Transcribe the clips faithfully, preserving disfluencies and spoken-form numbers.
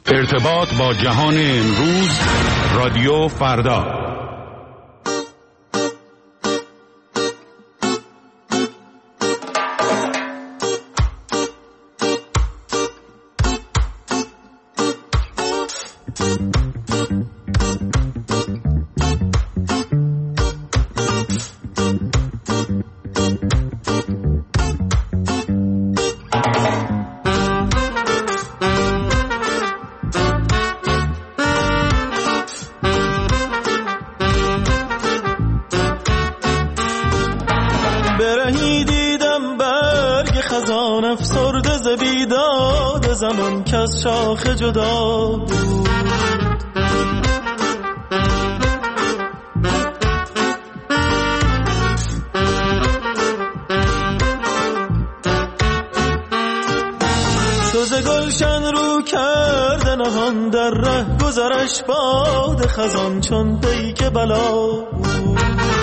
ارتباط با جهان امروز، رادیو فردا. شاخ جدا بود سوز گلشن رو کرده نهان در ره گذرش باد خزان چون پیک بلا بود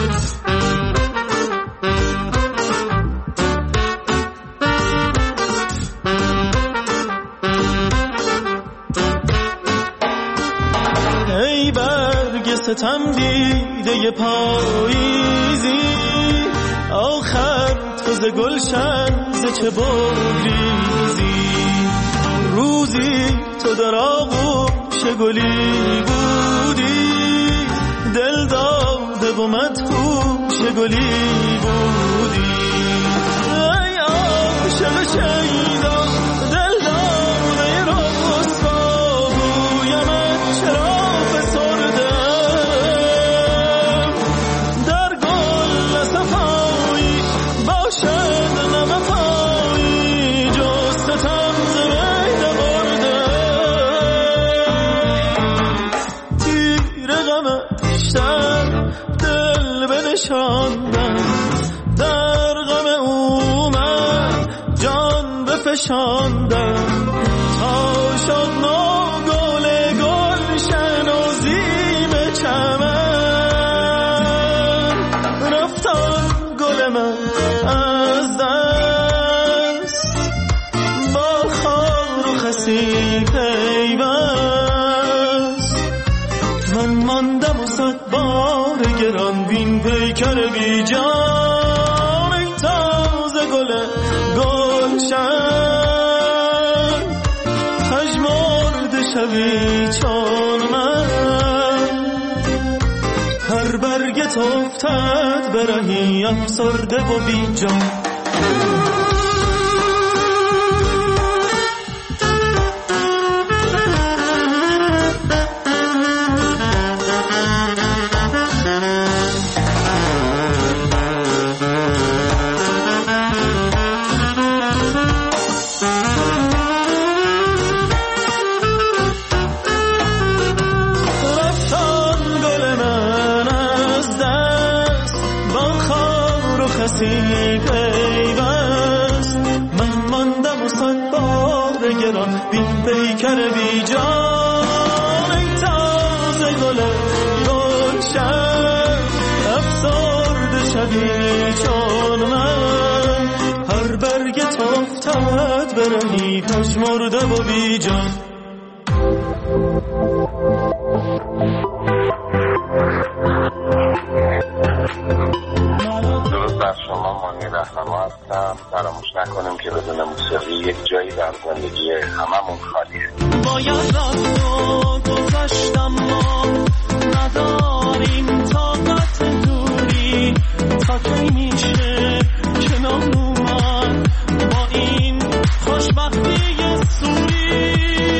ستم دیده پاییزی آخر تو ز گلشن ز چه بگریزی روزی تو در آغوش گلی بودی دل داده و مدهوش گلی بودی ای عاشق شیدا دل داده رسوا گویمت چرا در غم او من جان بفشاندم تا شد نو گل گلشن و زیم چمن رفتن گل من از دست با خار و خسی پیوست من ماندم و صد بار گران بین پیکر بی جان ای تازه گل گلشن پژمرده شوی چون من هر برگت افتد برهی افسرده و بی جان بین پیکر بی جان ای تازه گل گلشن افسرده شوی چون من هر برگت افتد برهی پژمرده و بی جان رهنما هستم. فراموش نکنیم که بدون موسیقی یک جایی در زندگی هممون خالیه. باید رفت و گذشتم ما نداریم طاقت دوری تا کی میشه کنار اومد با این خوشبختی سوری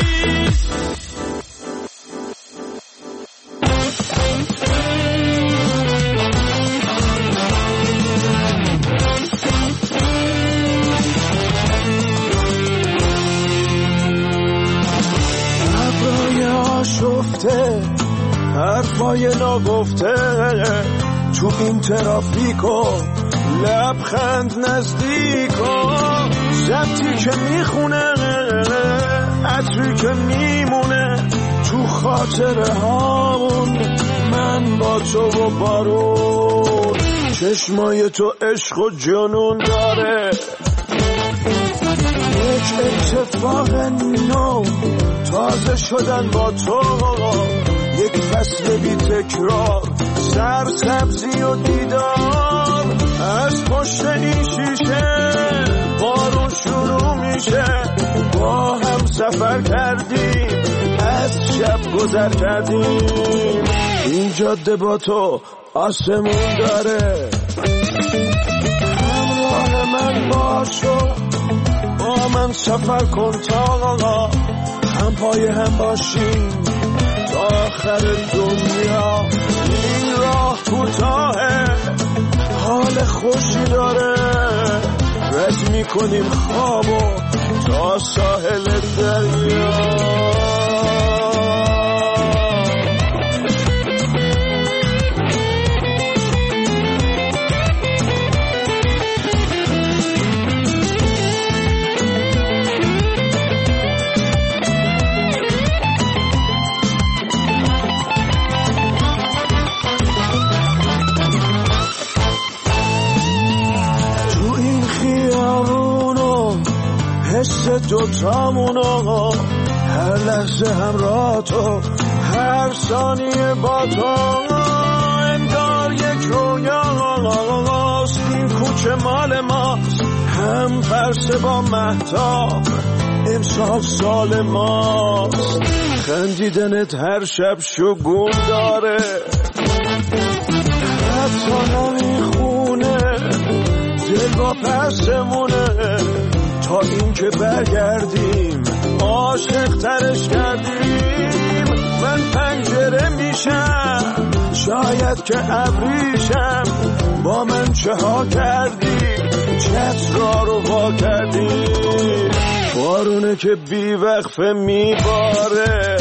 شفته حرفای ناگفته تو این ترافیکو لبخند نزدیکو ضبطی که میخونه عطری که میمونه تو خاطره هامون من با تو و بارون چشمای تو عشق و جنون داره یک اتفاق نو تا تازه شدن با تو یک فصل بی تکرار، سر سبزی و دیدار. از پشت این شیشه بارون شروع میشه، با هم سفر کردیم، از شب گذر کردیم. این جاده با تو آسمون داره، همراه من باشو، با من سفر کن تا هم پای هم باشیم تا آخر دنیا. این راه کوتاهه، حال خوشی داره، رد میکنیم خوابو تا ساحل دریا. حس دوتامونو، هر لحظه همراه تو، هر ثانیه با تو، انگار یک رویاست. این کوچه مال ماست، هم پرسه با مهتاب، امسال سال ماست. خندیدنت هر شب شگون داره، حتی نمیخونه، دل با پسمونه. تا این که برگردیم عاشق ترش کردیم. من پنجره میشم، شاید که ابریشم، با من چه ها کردیم، چترا رو وا کردیم. بارونه که بی وقفه میباره،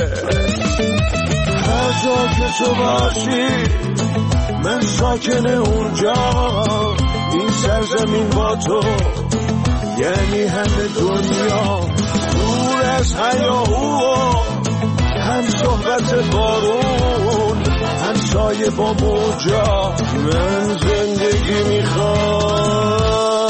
هر جا که تو باشی من ساکن اونجا. این سرزمین با تو یعنی همه دنیا، دور از هیاهو، هم صحبت بارون، هم سایه با موجا. من زندگی میخوام.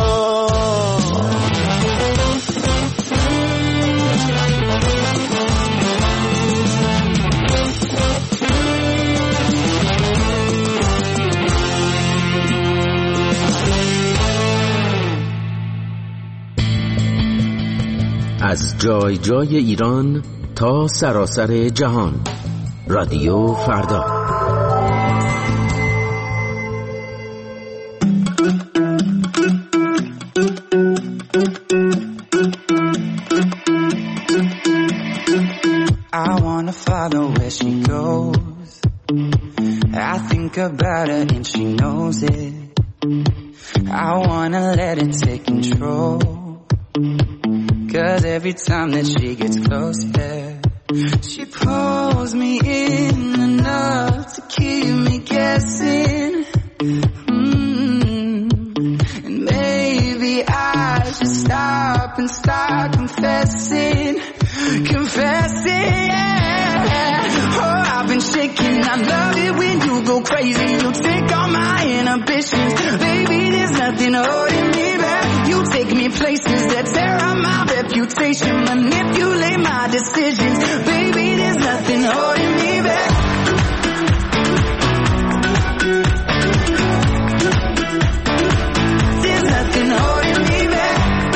از جای جای ایران تا سراسر جهان، رادیو فردا. I wanna follow where she goes. I think about her and she knows it. I wanna let it take control. Cause every time that she gets closer, she pulls me in enough to keep me guessing. Mm-hmm. And maybe I should stop and start confessing, confessing, yeah. Oh, I've been shaking, I love it when you go crazy. You take all my inhibitions, baby, there's nothing holding me back. You take me places that tear up my reputation, manipulate my decisions, baby, there's nothing holding me back. There's nothing holding me back.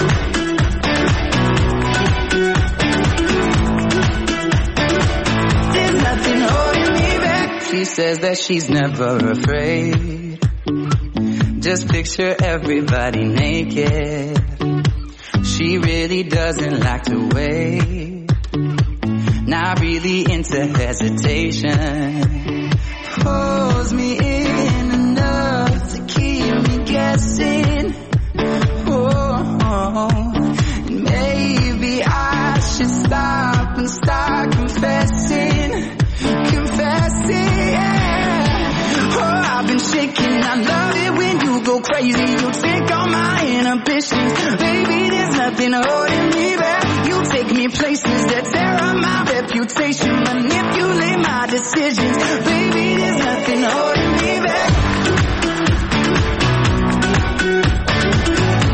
There's nothing holding me back. She says that she's never afraid. Just picture everybody naked. She really doesn't like to wait. Not really into hesitation. Pulls me in enough to keep me guessing. Oh, oh. And maybe I should stop and start confessing, confessing, yeah. Oh, I've been shaking, I love it when you go crazy. You take all my inhibitions, baby, there's nothing holding me back. You take me places that tear up my reputation, manipulate my decisions, baby, there's nothing holding me back.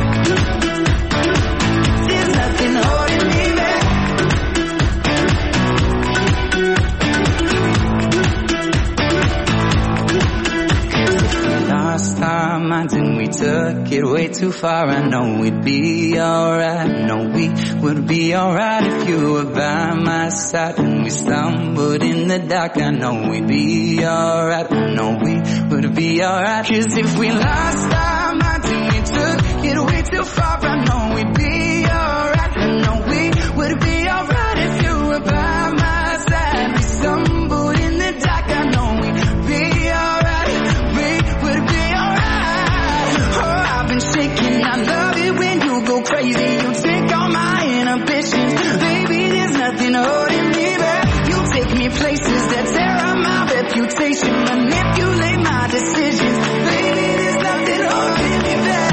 There's nothing holding me back. minds and we took it way too far. I know we'd be alright. No, we would be alright if you were by my side. When we stumbled in the dark, I know we'd be alright. I know we would be alright. Cause if we lost our minds and we took it way too far, I know we'd be alright. I know we would be alright if you were by my side. We stumbled in the dark, I know we'd be alright. We would be alright. Oh, I've been shaking, I love it when you go crazy. You take all my inhibitions. Baby, there's nothing holding me back. You take me places that tear up my reputation. Manipulate my decisions. Baby, there's nothing holding me back.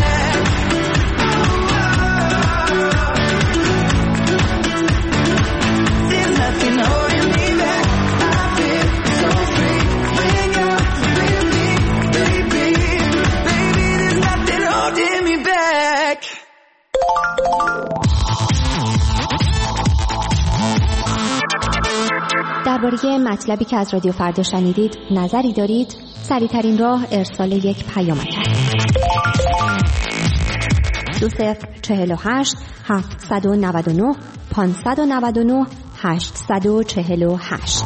درباره مطلبی که از رادیو فردا شنیدید نظری دارید؟ سریع‌ترین راه ارسال یک پیام است. دو صفر چهل و هشت هفتصد و نود و نه پانصد و نود و نه هشتصد و چهل و هشت.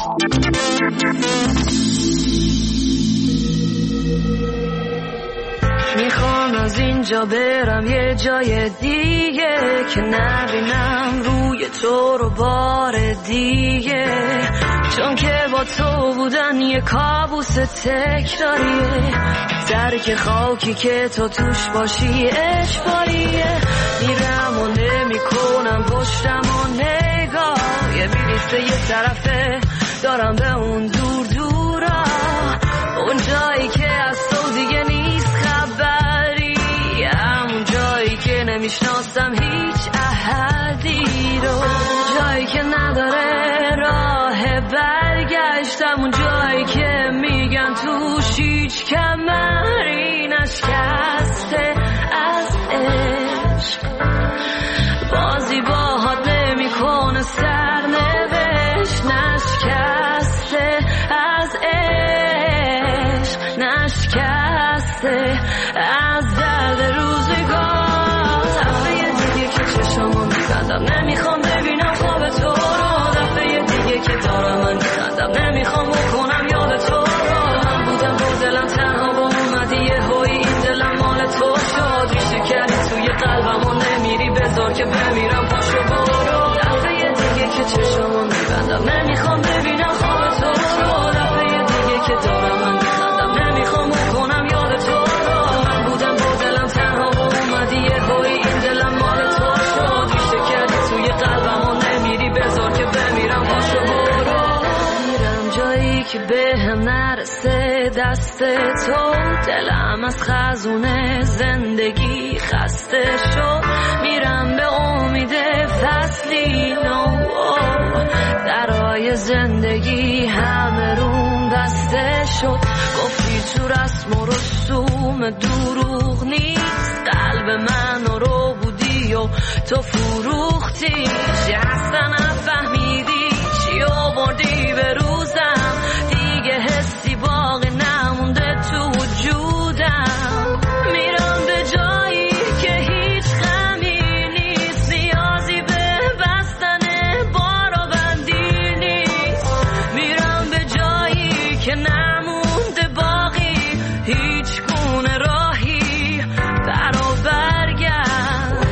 میخوام از اینجا برم یه جای دیگه که نبینم روی تو رو بار دیگه، چون که با تو بودن یه کابوس تکراریه. درک خاکی که تو توش باشی اجباریه. میرم و نمی کنم پشتم و نگاه، یه بلیسته یه طرفه دارم به اون دور دورا، اون جایی که از تو دیگه نیست خبری، همون جایی که نمیشناسم هیچ احدی رو، جایی که نداره راه برگشت، همون جایی که میگن توش هیچ کمری نشکسته از عشق. بازی باهات نمی کنه سرنوشت، نشکسته از عشق، نشکسته از درد روزگار. دفعه دیگه که چشمو میبندم نمیخوام ببینم خواب تو رو، دفعه دیگه که دارم من میخندم نمیخوام بکنم یاد تو رو. من بودم با دلم تنها با اومدی یه هوی این دلم مال تو شد، ریشه کردی توی قلبم و نمیری بذار که بمیرم پاشو برو. دفعه دیگه که چشمو میبندم نمیخوام ببینم خواب تو رو، دفعه دیگه که دارم من میخندم نمیخوام بکنم یاد تو رو. من بودم با دلم تنها و اومدی یه هوی این دلم مال تو شد، ریشه کردی توی قلبم و نمیری بذار که بمیرم پاشو برو. میرم جایی که به هم نرسه دست تو، دلم از خزونه زندگی خسته شد، میرم به امید فصلی نو، درای زندگی همه روم بسته شد. گفتی تو رسم و رسوم دروغ نیست، قلب من رو بودی و تو فروختی، چی اصلا نفهمیدی چی آوردی به روزم، دیگه حسی باقی نمونده تو وجودم. میرم به جایی که هیچ غمی نیست، نیازی به بستن بار و بندی نیست. میرم به جایی که نمونده باقی هیچ گونه راهی برا برگرد.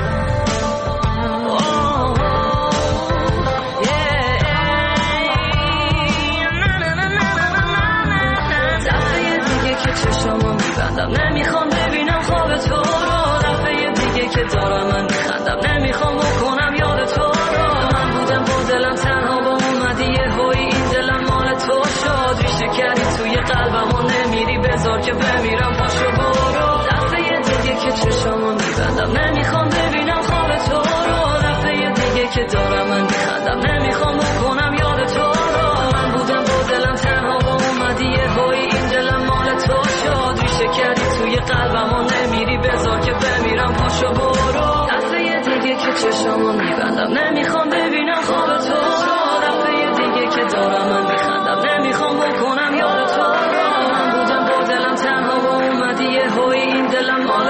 چشمو میبندم نمیخوام ببینم خواب تو رو، دفعه دیگه که دارم من میخندم نمیخوام بکنم یاد تو رو. من بودم با دلم تنها با اومدی یه هوی این دلم مال تو شد، ریشه کردی توی قلبم و نمیری بذار که بمیرم پاشو برو. دفعه دیگه که چشمو میبندم نمیخوام ببینم خواب تو رو، دفعه دیگه که دارم من میخندم نمیخوام بکنم یاد تو رو. من بودم با دلم تنها با اومدی یه هوی این دلم مال تو شد، ریشه کردی توی قلبم و نمیری بذار که بمیرم پاشو برو. دفعه دیگه که چشمو میبندم نمیخوام ببینم خواب تو رو، دفعه دیگه که دارم من میخندم نمیخوام بکنم یاد تو رو. من بودم با دلم تنها و اومدی یه هوی این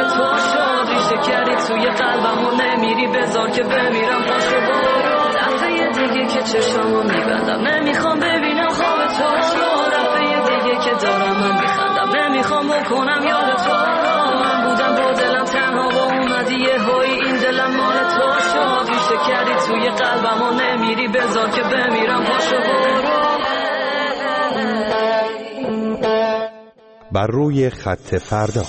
تو شد ریشه کردی توی قلبم و نمیری بذار که بمیرم پاشو برو دفعه دیگه که چشامو میبندم نمیخوام ببینم خواب تو رو دفعه دیگه که دارم من میخندم نمیخوام بکنم یاد تو رو من بودم با دلم تنها و اومدی یه هایی این دلم مال تو شد ریشه کردی توی قلبم و نمیری بذار که بمیرم پاشو برو. بر روی خط فردا.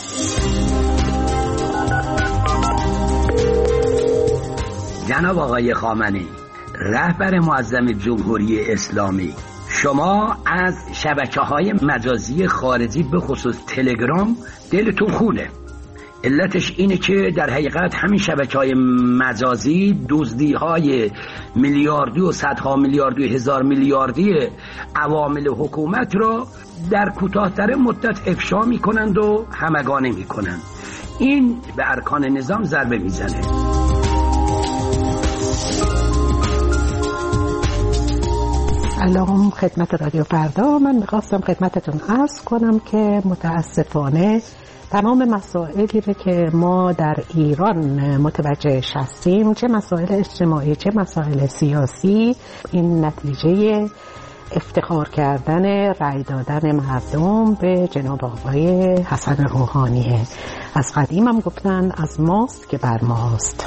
جناب آقای خامنه‌ای رهبر معظم جمهوری اسلامی، شما از شبکه‌های مجازی خارجی به خصوص تلگرام دلتون خونه. علتش اینه که در حقیقت همین شبکه‌های مجازی دزدی‌های میلیاردی و صدها میلیاردی و هزار میلیاردی عوامل حکومت را در کوتاه‌تر مدت افشا می‌کنند و همگانه می‌کنند. این به ارکان نظام ضربه میزنه. سلام خدمت رادیو فردا. من میخواستم خدمتتون عرض کنم که متاسفانه تمام مسائلی که ما در ایران متوجه هستیم، چه مسائل اجتماعی چه مسائل سیاسی، این نتیجه افتخار کردن رأی دادن مردم به جناب آقای حسن روحانیه. از قدیم هم گفتن از ماست که بر ماست.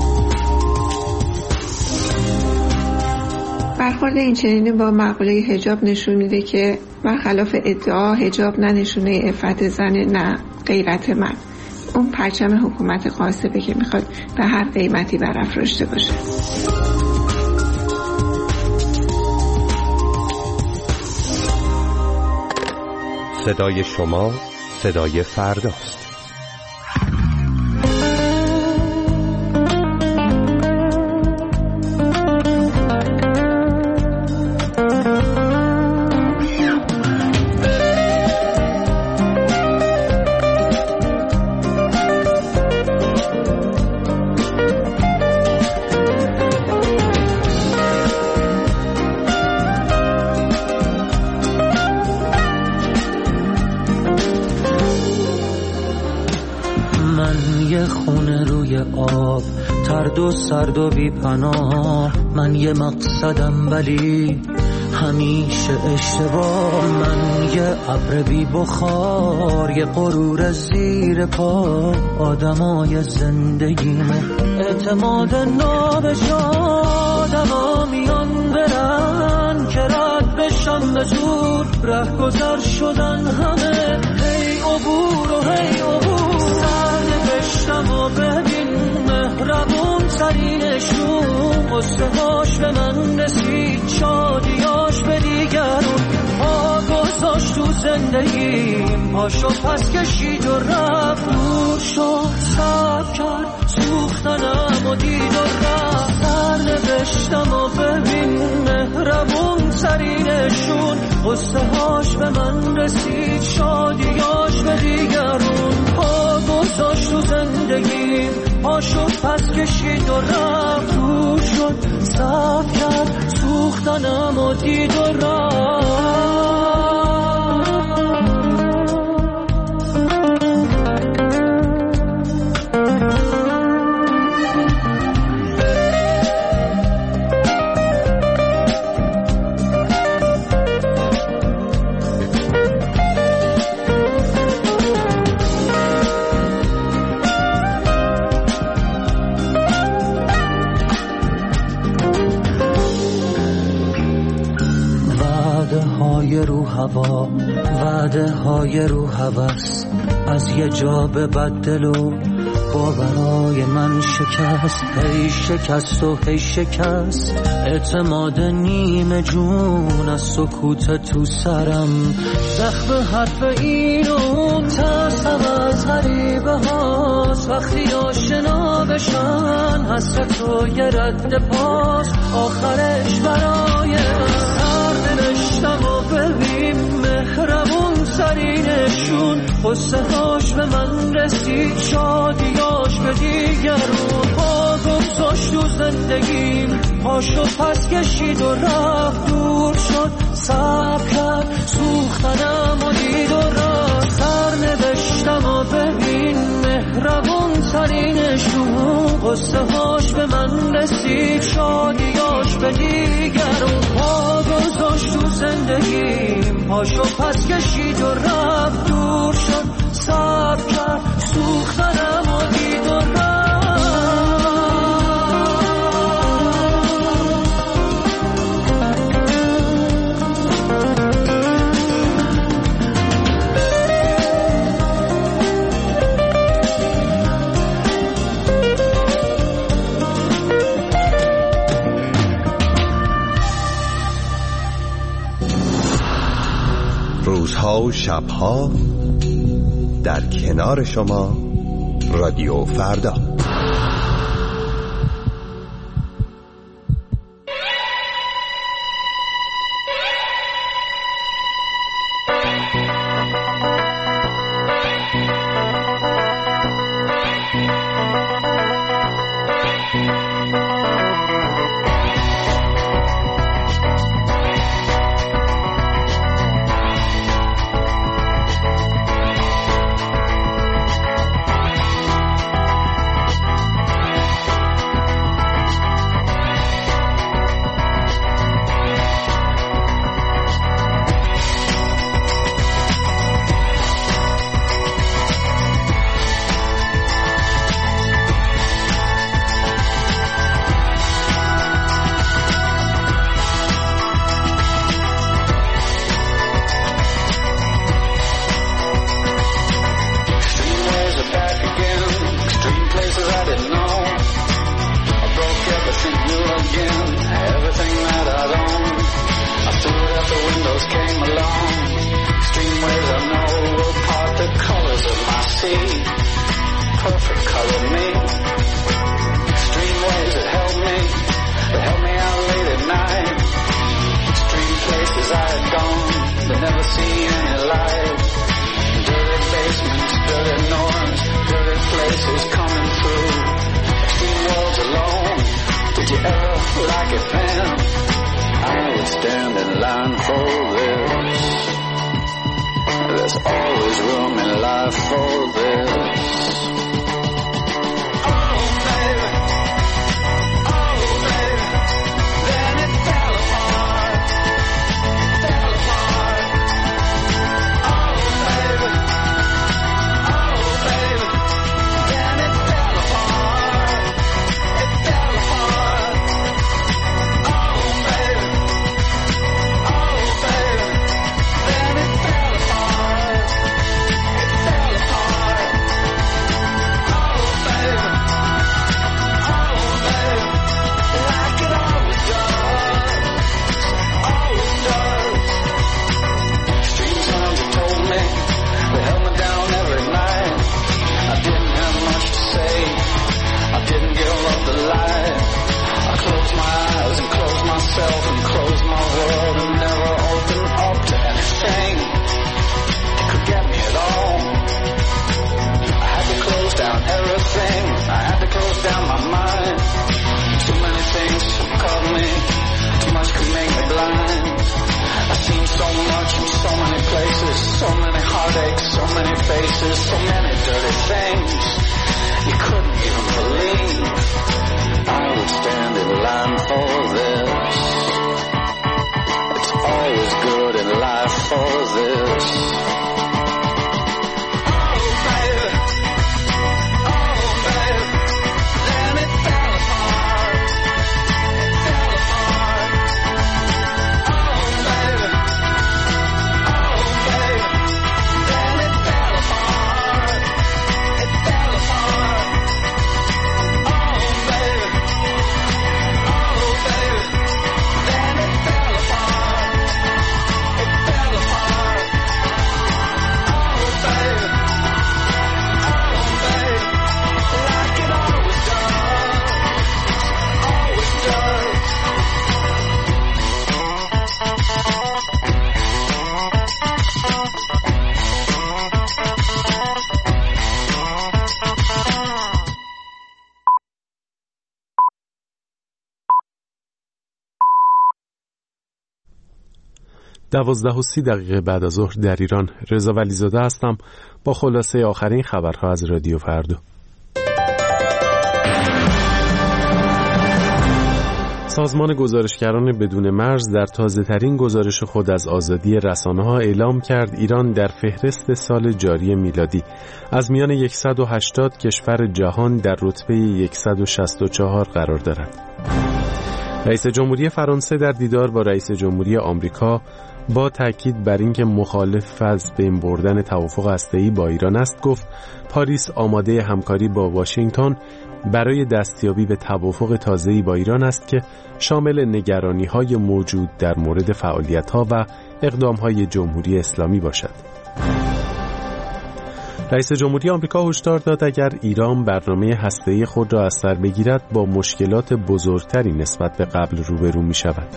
برخورد این چنینی با مقوله حجاب نشون میده که برخلاف ادعا حجاب نه نشونه عفت زن نه غیرت مرد. اون پرچم حکومت غاصبه که میخواد به هر قیمتی برافراشته باشه. صدای شما صدای فرداست. سرد و بی پناه، من یه مقصدم ولی همیشه اشتباه. من یه ابر بی بخار، یه غرور زیر پا، آدمای زندگیمه اعتماد نابجا. آدما میان برن که رد بشم به زور، ره گذر شدن همه هی عبور و هی عبور. سر نوشتم و ببین مهربون ترینشون، قصه هاش به من رسید شادیاش به دیگرون. پا گذاشت تو زندگیم، پاشو پس کشید و رفت دور شد. صبر کرد سوختنم و دید و رفت. سر نوشتم و ببین مهربون ترینشون، قصه هاش به من رسید شادیاش به دیگرون. پا گذاشت تو زندگیم، پاشو پس کشید و رفت دور شد. صبر کرد سوختنم و دید و رفت. رو هوا، وعده های رو هوس، از یه جا به بدل و باورای من شکست. هی شکست و هی شکست، اعتماد نیمه جون از سکوت تو سرم. زخم حرف این و ترسم از غریبه هاست، وقتی آشنا بشن حسرت و یه رد پاس. آخرش برای سر نوشتم و ببین مهربون سرینشون، قصه هاش به من رسید شادیاش به دیگرون. پا گذاشت تو زندگیم، پاشو پس کشید و رفت دور شد. صبر کرد سوختنم و دید و رفت. سر نوشتم و ببین مهربون قصه هاش به من رسید، شادیاش به دیگرون پا گذاشت تو زندگیم، پاشو پس کشید و رفت دور شد، صبر کرد سوختنم و دید و رفت. روزها و شبها در کنار شما رادیو فردا. دوازده و سی دقیقه بعد از ظهر در ایران. رضا ولیزاده هستم با خلاصه آخرین خبرها از رادیو فردا. سازمان گزارشگران بدون مرز در تازه‌ترین گزارش خود از آزادی رسانه‌ها اعلام کرد ایران در فهرست سال جاری میلادی از میان صد و هشتاد کشور جهان در رتبه صد و شصت و چهار قرار دارد. رئیس جمهوری فرانسه در دیدار با رئیس جمهوری آمریکا با تاکید بر اینکه مخالف از بین بردن توافق هسته‌ای با ایران است گفت پاریس آماده همکاری با واشنگتن برای دستیابی به توافق تازه‌ای با ایران است که شامل نگرانی‌های موجود در مورد فعالیت‌ها و اقدام‌های جمهوری اسلامی باشد. رئیس جمهوری آمریکا هشدار داد اگر ایران برنامه هسته‌ای خود را از سر بگیرد با مشکلات بزرگتری نسبت به قبل روبرو می‌شود.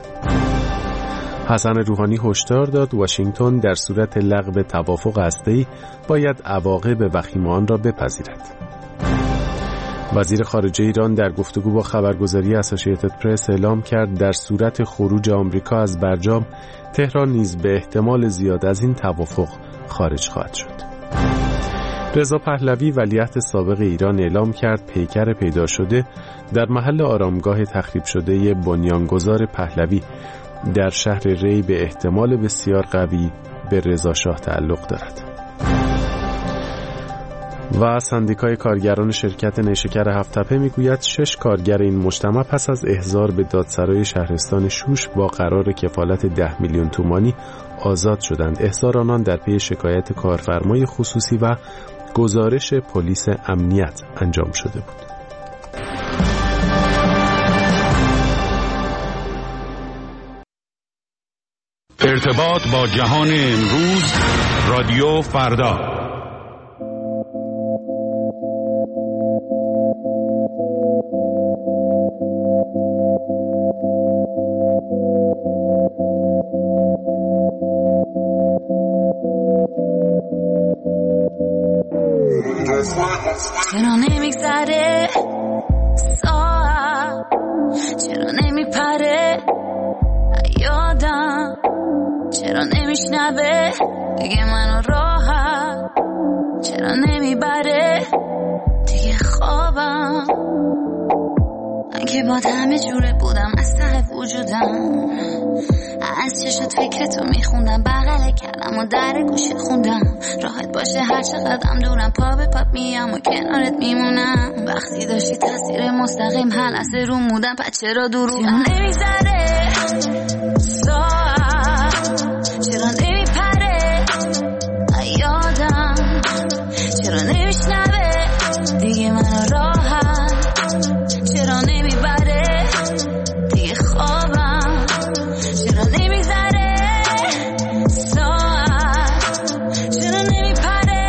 حسن روحانی هشدار داد واشنگتن در صورت لغو توافق هسته‌ای باید عواقب وخیم آن را بپذیرد. وزیر خارجه ایران در گفتگو با خبرگزاری اسوسییتد پرس اعلام کرد در صورت خروج آمریکا از برجام تهران نیز به احتمال زیاد از این توافق خارج خواهد شد. رضا پهلوی ولیعهد سابق ایران اعلام کرد پیکر پیدا شده در محل آرامگاه تخریب شده بنیانگذار پهلوی در شهر ری به احتمال بسیار قوی به رضا شاه تعلق دارد. و سندیکای کارگران شرکت نیشکر هفت‌تپه میگوید شش کارگر این مجتمع پس از احضار به دادسرای شهرستان شوش با قرار کفالت ده میلیون تومانی آزاد شدند. احضار آنان در پی شکایت کارفرمای خصوصی و گزارش پلیس امنیت انجام شده بود. ارتباط با جهان امروز رادیو فردا. چرا نمیگذره ساعت، چرا نمیپره یادم، چرا نمیشنوه دیگه منو راحت، چرا نمیبره دیگه خوابم، من که با همه جوره بودم از ته وجودم، از چشات فکرتو میخوندم، بغل کردم و در گوشه خوندم، راحت باشه هر چقدرم دورم، پا به پا میام و کنارت میمونم، وقتی داشتی تاثیر مستقیم هلسه رو مودم، پس چرا دروغم نمیذاره ساعت، چرا نمیپره یادم، چرا نمیشنوه دیگه منو راحت، چرا نمیبره دیگه خوابم، چرا نمیذاره ساعت، چرا نمیپره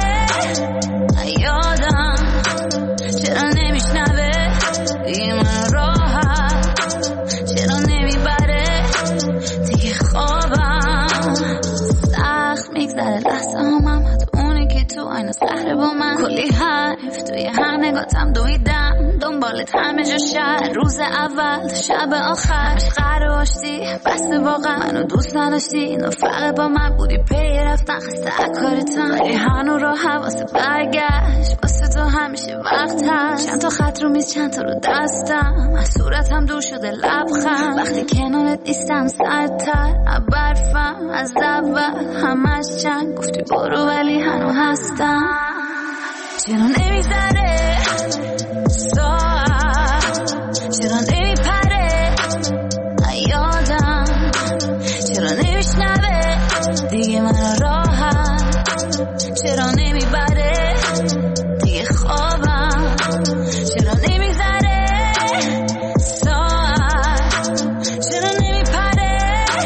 یادم، چرا نمیشنوه دیگه منو راحت، چرا نمیبره دیگه خوابم، سخت میگذره لحظه همم اونی که تو آینه سهره با من، کلی حرف توی هر نگاتم دویدم، دنبالت همه جا شهر، روز اول شب آخر قرار باشتی بسته واقعا منو دوست نداشتی، اینو فرق با من بودی پی رفتن خسته کارتم، ولی هنو را حواست برگشت واسه تو همیشه وقت هست، چند تا خط رو میز چند تا رو دستم، از صورتم دور شده لبخند، وقتی کنارت نیستم سرتر برفم، از اول همش چند گفتی برو ولی هنو هستم، چرا نمیذاره ساعت، چرا نمیپره یادم، چرا نمیشنوه دیگه من راحت، چرا نمیبره دیگه خوابم، چرا نمیذاره ساعت، چرا نمیپره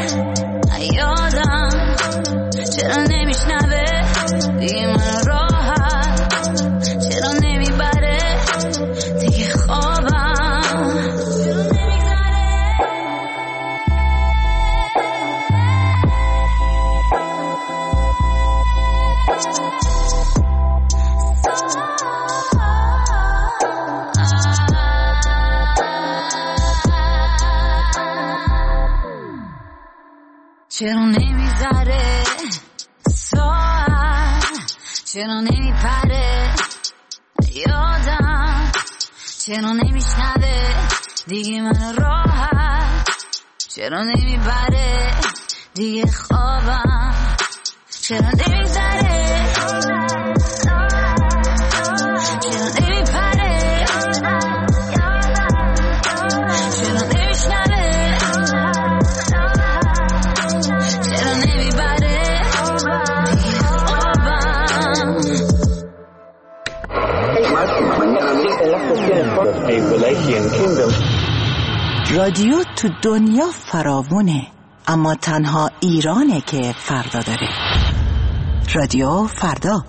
یادم، چرا نمیشنوه دیگه من راحت، چرا نمیبره دیگه خوابم، چرا نمیگذره چرا نمیذاره ساعت، چرا نمیپره یادم، چرا نمیشنوه دیگه من راحت، چرا نمیبره دیگه خوابم، چرا نمیذاره، چرا نمیپره، چرا نمیشنوه، چرا نمیبره دیگه خوابم. رادیو تو دنیا فراوونه، اما تنها ایرانه که فردا داره. رادیو فردا.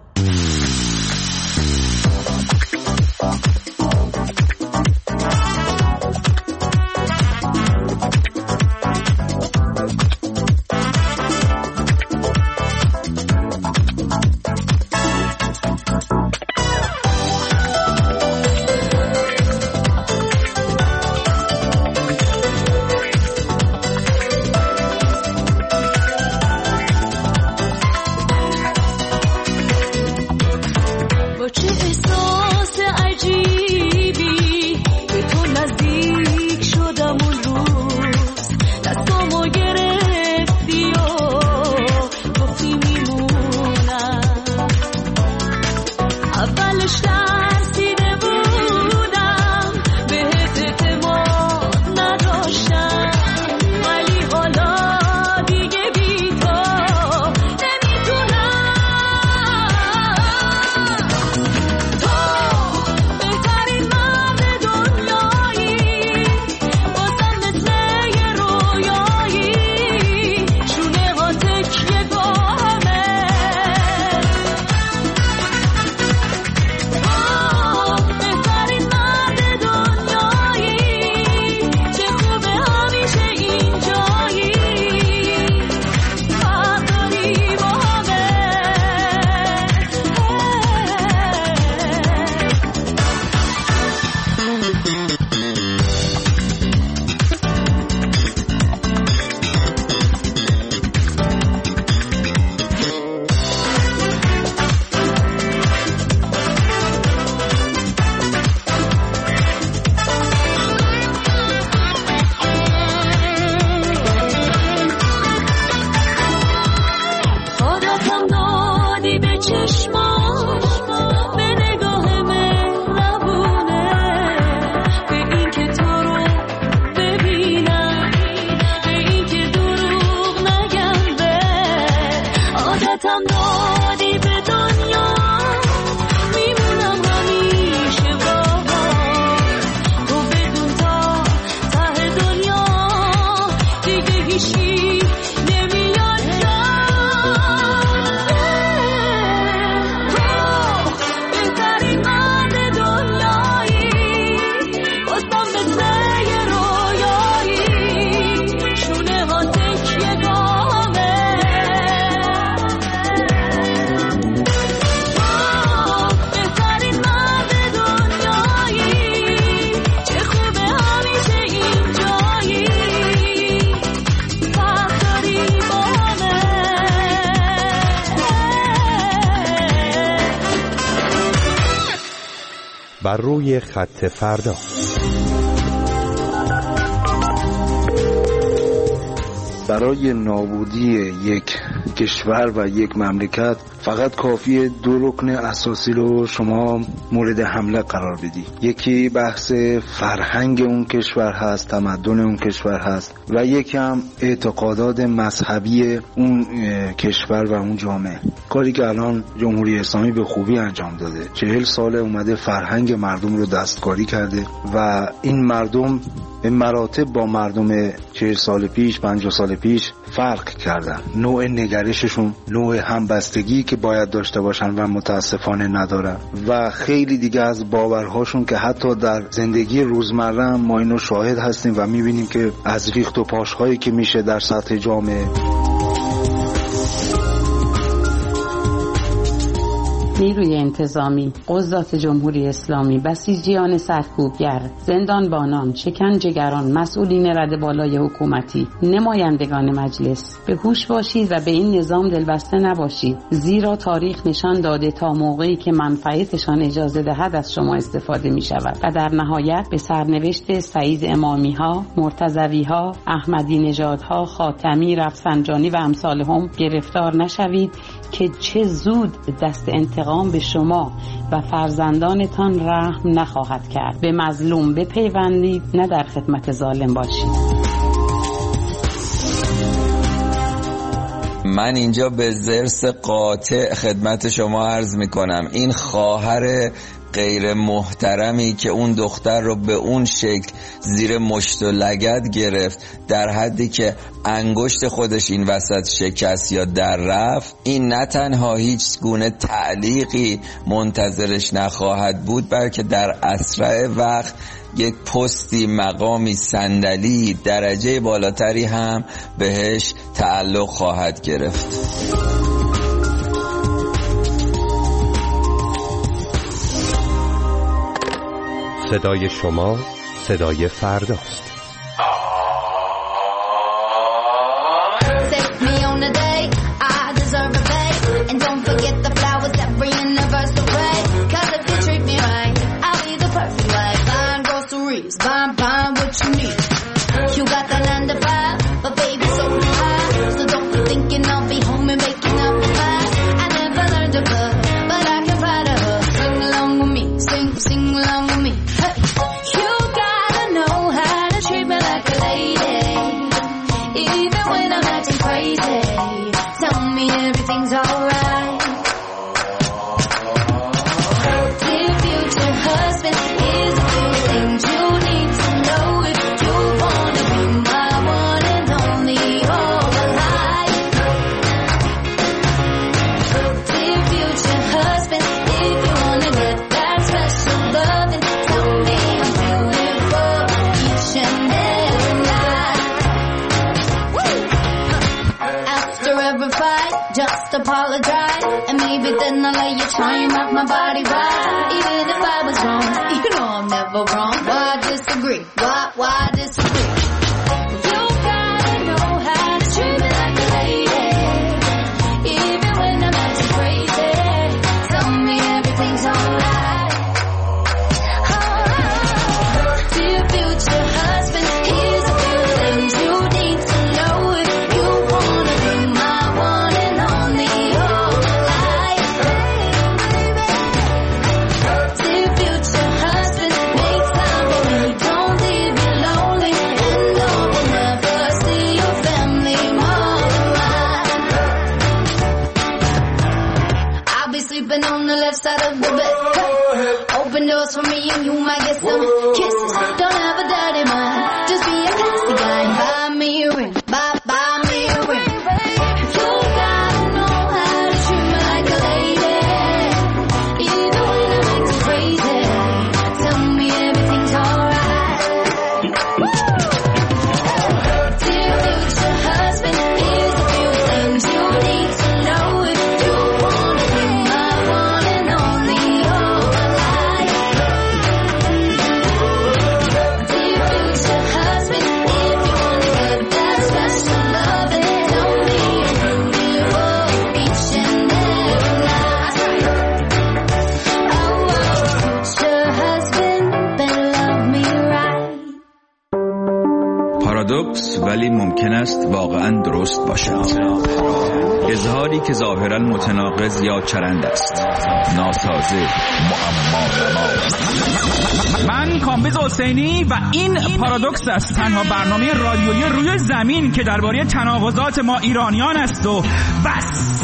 بر روی خط فردا. برای نابودی یک کشور و یک مملکت فقط کافیه دو رکن اساسی رو شما مورد حمله قرار بدی. یکی بحث فرهنگ اون کشور هست، تمدن اون کشور هست، و یکی هم اعتقادات مذهبی اون کشور و اون جامعه. کاری که الان جمهوری اسلامی به خوبی انجام داده. چهل سال اومده فرهنگ مردم رو دستکاری کرده و این مردم به مراتب با مردم چهل سال پیش، پنجاه سال پیش فرق کردن. نوع نگرششون، نوع همبستگی که باید داشته باشن و متاسفانه ندارن، و خیلی دیگه از باورهاشون که حتی در زندگی روزمره هم ما اینو شاهد هستیم و میبینیم که از ریخت و پاشهایی که میشه در سطح جامعه. نیروی انتظامی، قضات جمهوری اسلامی، بسیجیان سرکوبگر، زندانبانان، شکنجهگران، مسئولین رده بالای حکومتی، نمایندگان مجلس، به هوش باشید و به این نظام دلبسته نباشید، زیرا تاریخ نشان داده تا موقعی که منفعتشان اجازه دهد از شما استفاده می شود و در نهایت به سرنوشت سعید امامی ها، مرتضوی ها، احمدی نژاد ها، خاتمی، رفسنجانی و امثال هم گرفتار نشوید که چه زود دست انتقام به شما و فرزندانتان رحم نخواهد کرد. به مظلوم بپیوندید، نه در خدمت ظالم باشید. من اینجا به ضرس قاطع خدمت شما عرض میکنم این خواهر غیر محترمی که اون دختر رو به اون شکل زیر مشت و لگد گرفت، در حدی که انگشت خودش این وسط شکست یا در رفت، این نه تنها هیچ گونه تعلیقی منتظرش نخواهد بود، بلکه در اسرع وقت یک پستی، مقامی، صندلی درجه بالاتری هم بهش تعلق خواهد گرفت. صدای شما صدای فرداست. Apologize, and maybe then I'll let you try and rock my body right. Even if I was wrong, you know I'm never wrong. Why disagree? Why, why disagree? You gotta know how to treat me like a lady, even when I'm acting crazy. Tell me everything's alright. Alright. Dear future husband, here's a few things you need to know if you wanna be my one and only. On the left side of the bed, open doors for me and you might get some kisses. Don't have a dirty mind, just be a classy guy and buy me a ring, buy, buy me a ring. You gotta know how to treat me like a lady, even when I'm acting crazy. Tell me everything's alright. Dear future husband, here's a few things you need to know if you wanna be my one and only all life. Dear future husband, if you wanna get that special love, then tell me you're beautiful each and every night. Oh, future husband, better love me right. پارادوکس ولی ممکن است واقعا درست باشد. اظهاری که ظاهرا متناقض یا چرند است، ناسازه، معما. من کامبیز حسینی و این پارادوکس است، تنها برنامه رادیویی روی زمین که درباره تناقضات ما ایرانیان است و بس.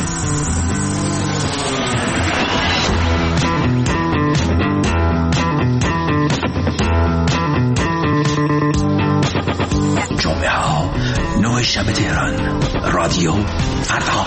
جمعه ها نه شب تهران، رادیو فردا.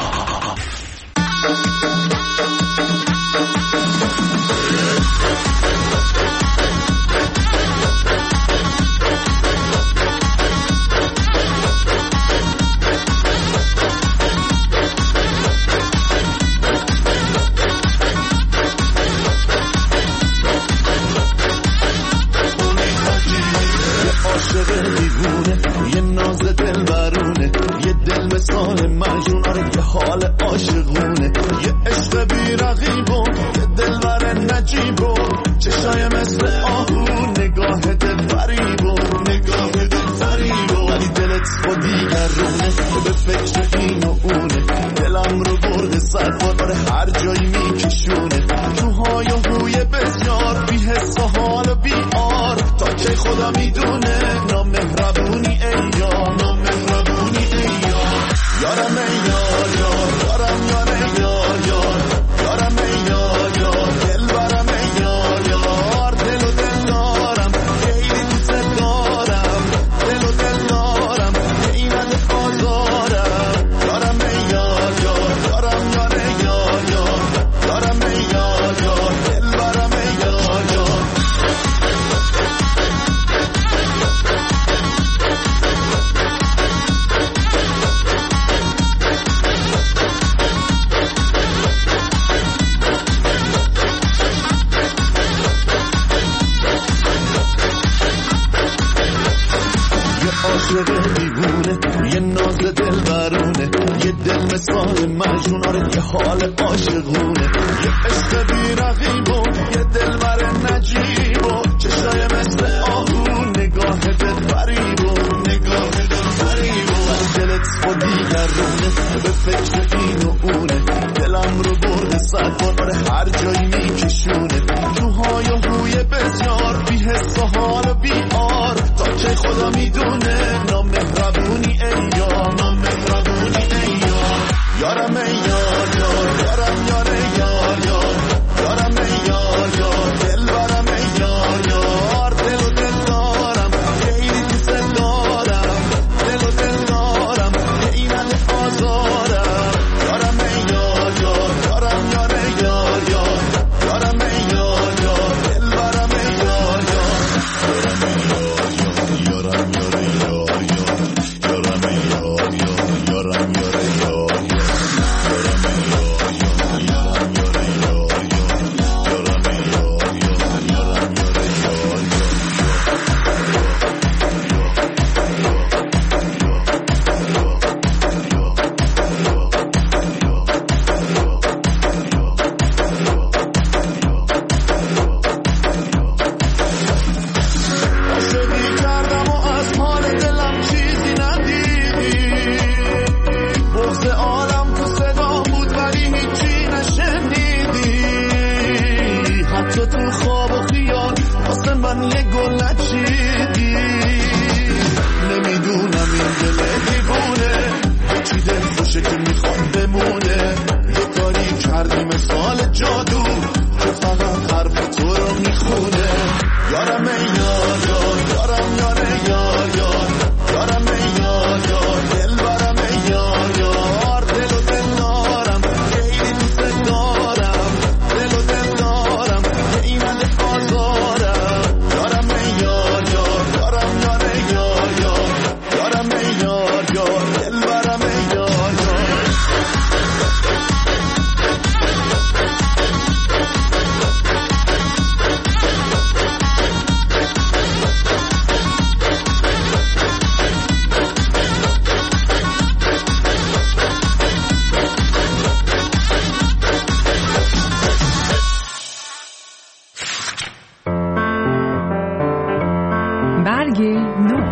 دل مثال مجنون، آره یه حال عاشقونه، یه عشق بی رقیبون، یه دلبر نجیبون، چشای مثل آهون، نگاه دل فریبون، نگاه دل فریبون، ولی دلت با دیگرونه، به فکر این و اونه، دلم رو برده سرفار، آره هر جایی میکشونه، توهای و هوی بسیار، بی حس و حال و بی آر، تا که خدا میدونه، نامهربونی ای یار، نامهربونی ای یار، یارم ای یار یار، یارم یار ای یار یار، یارم ای یار یار، دلبرم ای یار یار، دل و دل دارم، خیلی دوست دارم، دل و دل دارم، ای نده آزارم، یارم ای یار یار، یارم یار ای یار یار، یارم ای یار یار، دلبرم ای یار یار. عاشق دیوونه، یه ناز دل برونه، یه دل مثال مجنون، آره یه حال عاشقونه، یه عشق بی رقیبون، یه دل بر نجیبون، چشای مثل آهون، نگاه دل فریبون، نگاه دل فریبون، دلت با دیگرونه، به فکر این و اونه، دلم رو برده سرفار، آره هر جایی میکشونه، توهای و هوی بسیار، بی حس و حال و بی آر، تا که خدا میدونه، نامهربونی ای یار، نامهربونی ای یار، یارم ای یار یار، یارم یار ای یار یار، یارم ای یار یار، دلبرم ای یار یار، دل و دل دارم، خیلی دوست دارم، دل و دل دارم، ای نده آزارم، یارم ای یار یار، یارم یار ای یار یار، یارم ای یار یار، دلبرم ای یار یار، یارم ای یار یار، یارم یار ای یار یار، یارم ای یار یار، یارم یار ای یار یار، یارم ای یار یار، یارم یار ای یار یار، یارم ای یار یار، یارم یار ای یار یار. عاشقی کردم و از حال دلم چیزی ندیدی، بغض عالم تو صدا بود ولی هیچی نشنیدی، حتی تو خواب و خیال واسه من یه گل نچیدی، نمیدونم این دل دیوونه به چی دل خوشه که میخواد بمونه، یه کاری کردی مثال جادو که فقط حرف تو رو میخونه، یارم ای یار یار، یارم یار ای یار یار، یارم ای یار یار، دلبرم ای یار یار، دل و دل دارم، خیلی دوست دارم، دل و دل دارم، ای نده آزارم، یارم ای یار یار، یارم یار ای یار یار، یارم ای یار یار، دلبرم ای یار یار. برگ نو.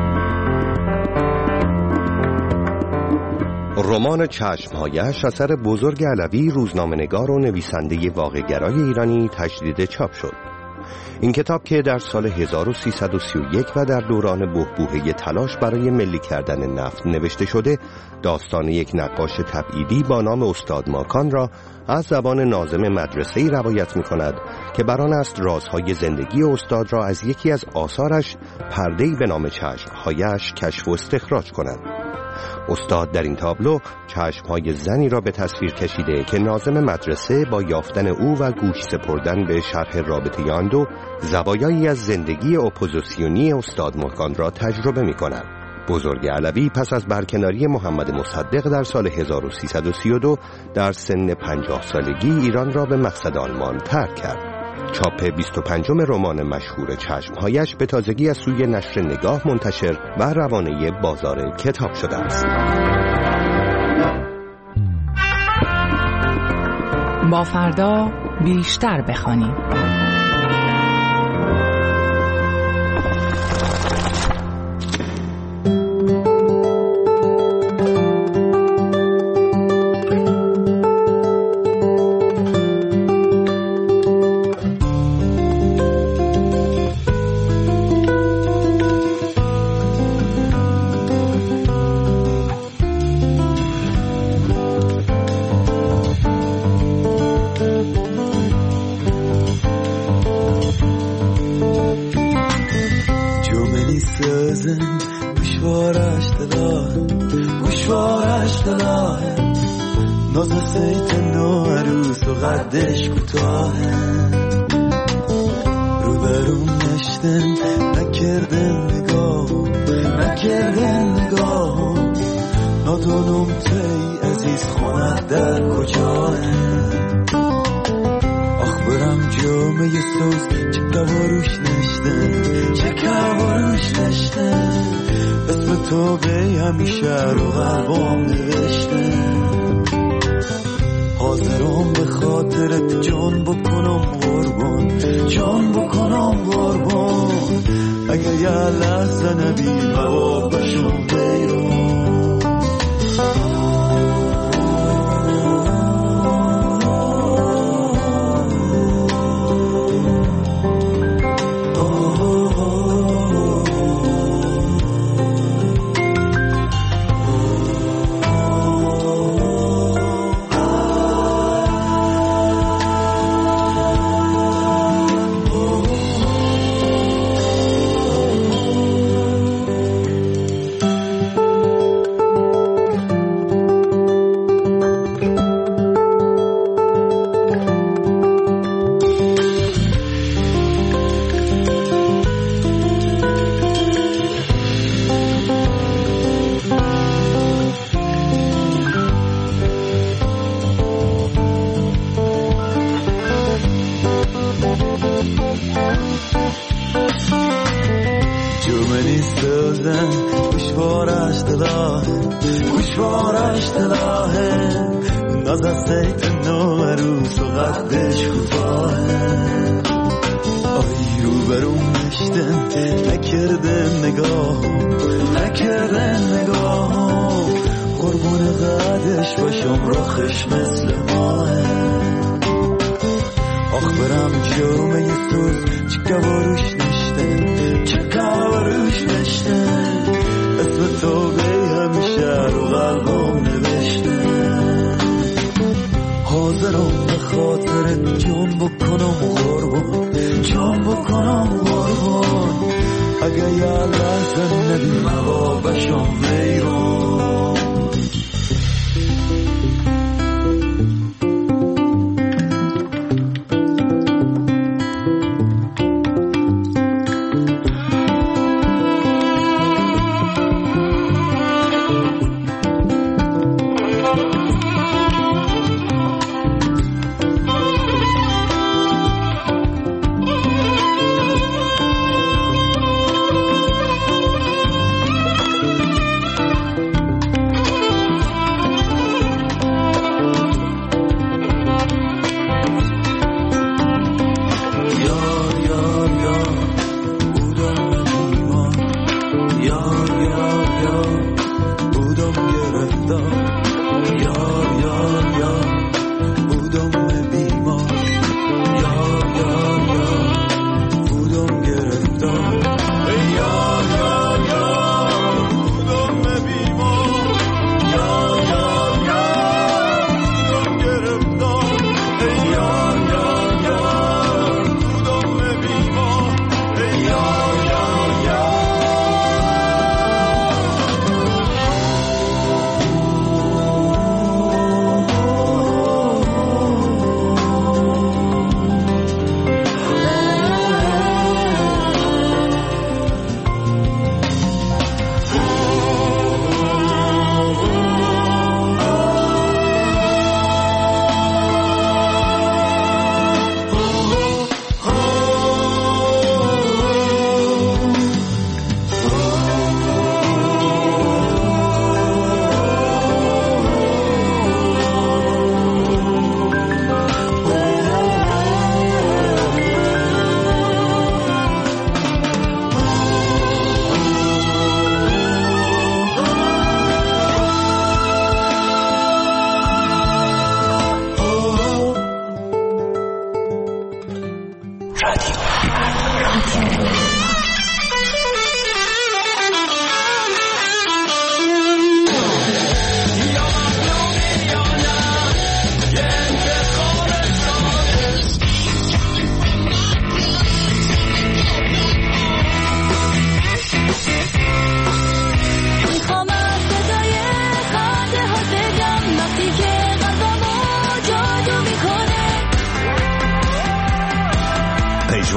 رمان چشمهایش اثر بزرگ علوی، روزنامه‌نگار و نویسنده واقع‌گرای ایرانی تجدید چاپ شد. این کتاب که در سال هزار و سیصد و سی و یک و در دوران بحبوحه تلاش برای ملی کردن نفت نوشته شده، داستان یک نقاش تبعیدی با نام استاد ماکان را از زبان ناظم مدرسه‌ای روایت می‌کند که بر آن است رازهای زندگی استاد را از یکی از آثارش، پرده‌ای به نام چشمهایش، کشف و استخراج کند. استاد در این تابلو چشمهای زنی را به تصویر کشیده که ناظم مدرسه با یافتن او و گوش سپردن به شرح رابطه آن دو، زوایایی از زندگی اپوزیسیونی استاد ماکان را تجربه می کند. بزرگ علوی پس از برکناری محمد مصدق در سال هزار و سیصد و سی و دو در سن پنجاه سالگی ایران را به مقصد آلمان ترک کرد. چاپ بیست و پنجم رمان مشهور چشمهایش به تازگی از سوی نشر نگاه منتشر و روانه بازار کتاب شده است. با فردا بیشتر بخوانیم.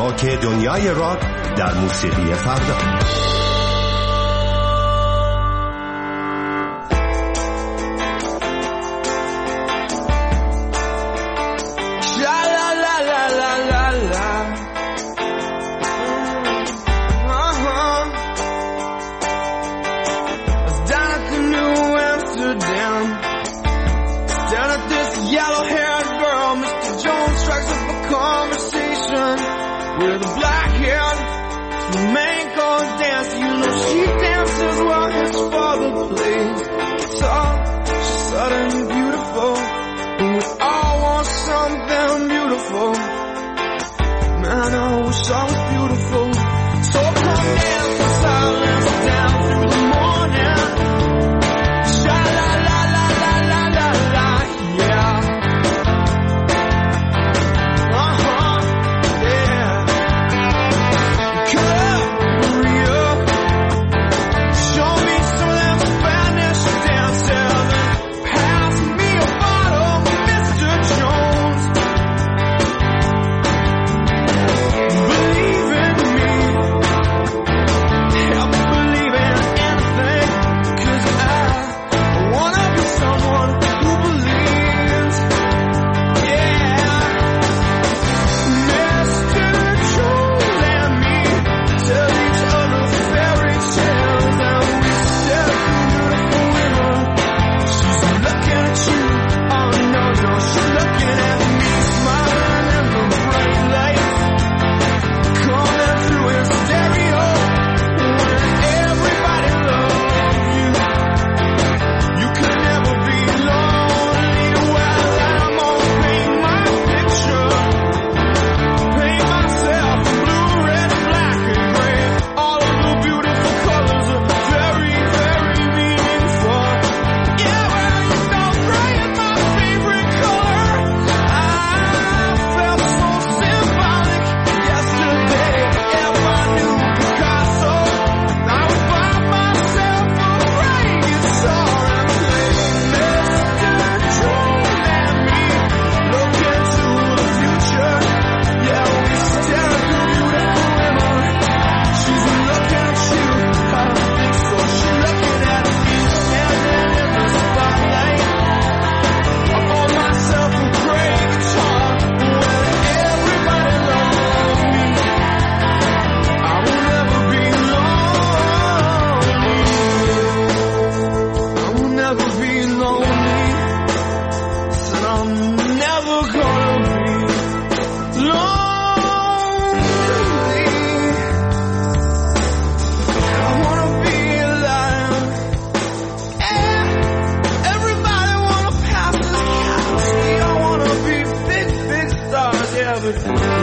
راک دنیای راک در موسیقی فردا. Everything